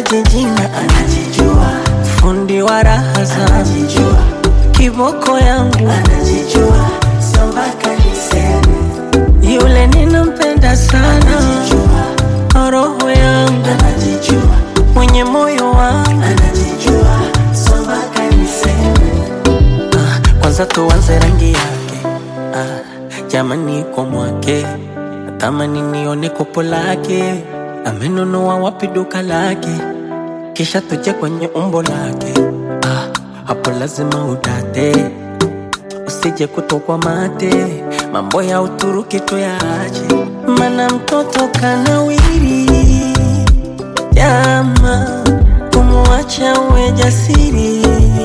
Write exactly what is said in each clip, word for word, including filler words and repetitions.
simtaji jina, anajijua. fundi wa raha zangu, Anajijua. kiboko yangu, Anajijua. Sio mpaka niseme. yule ninampenda sana, Anajijua. roho yangu, Anajijua. mwenye moyo wangu. Anajijua. Sio mpaka niseme. Ah, kwanza tuanze rangi yake, ah, jamani kwa mwake, natamani nione kopo lake, amenunua wapi duka lake, kisha tuje kwenye umbo lake. Ah, hapo lazima udate, usije kutokwa mate, mambo ya Uturuki tuyaache, mana mtoto kanawiri. Jama, kumuacha uwe jasiri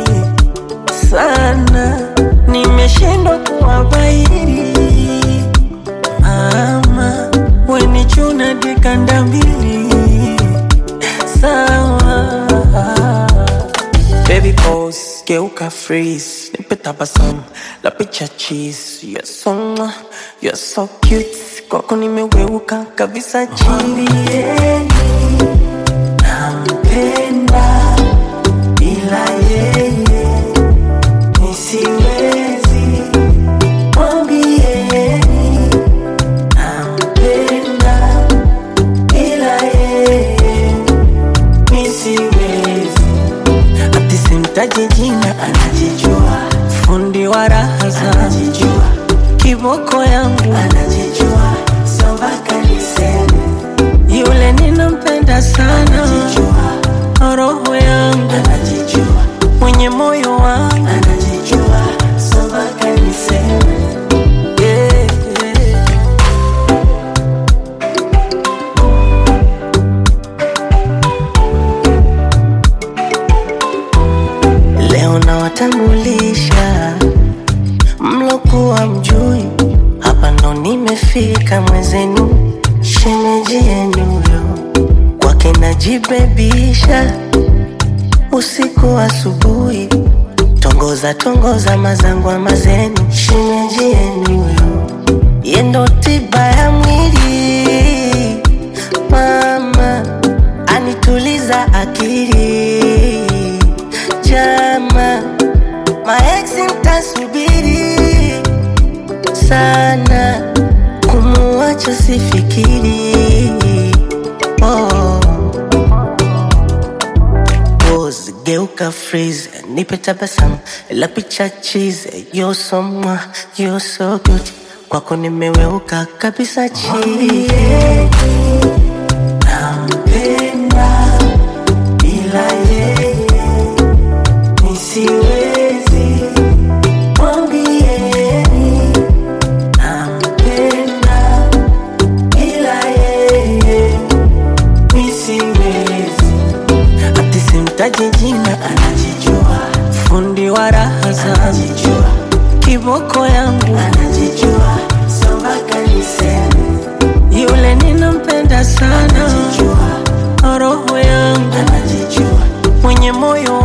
sana, nimeshindwa kuwabairi. Mama, weni chuna dikanda mbili, sawa. Baby pose, geuka freeze, nipe tabasamu la picha cheese. You're so mwah, you're so cute, kwako nimeweuka kabisa chini. Nampenda bila yeye nisiwezi. Mwambieni nampenda bila yeye nisiwezi. Ati simtaji jina, Anajijua. fundi wa raha zangu, Anajijua. kiboko yangu, Anajijua. Sio mpaka niseme. yule ninampenda sana, Anajijua. roho yangu, Anajijua. mwenye moyo wangu. Anajijua. Sio mpaka niseme. Yeah, yeah. Leo nawatambulisha mlokuwa mjui, hapa ndo nimefika mwezenu, shemeji yenu yo, kwake najibebisha usiku asubuhi, tongoza tongoza mazangwa mazenu, shemeji yenu yo, yendo tiba ya mwili, mama anituliza akili, jama maeksi mtasubiri sana, kumuacha sifikiri. Oh. Pose, geuka freeze, nipe tabasamu la picha cheese. You're so mwah, you're so good, kwako nimeweuka kabisa chini. Nampenda bila yeye nisiwezi. Mwambieni nampenda bila yeye nisiwezi. Ati simtaji jina, Anajijua. fundi wa raha zangu, Anajijua. kiboko yangu, Anajijua. Sio mpaka niseme. yule ninampenda sana, Anajijua. roho yangu, Anajijua. mwenye moyo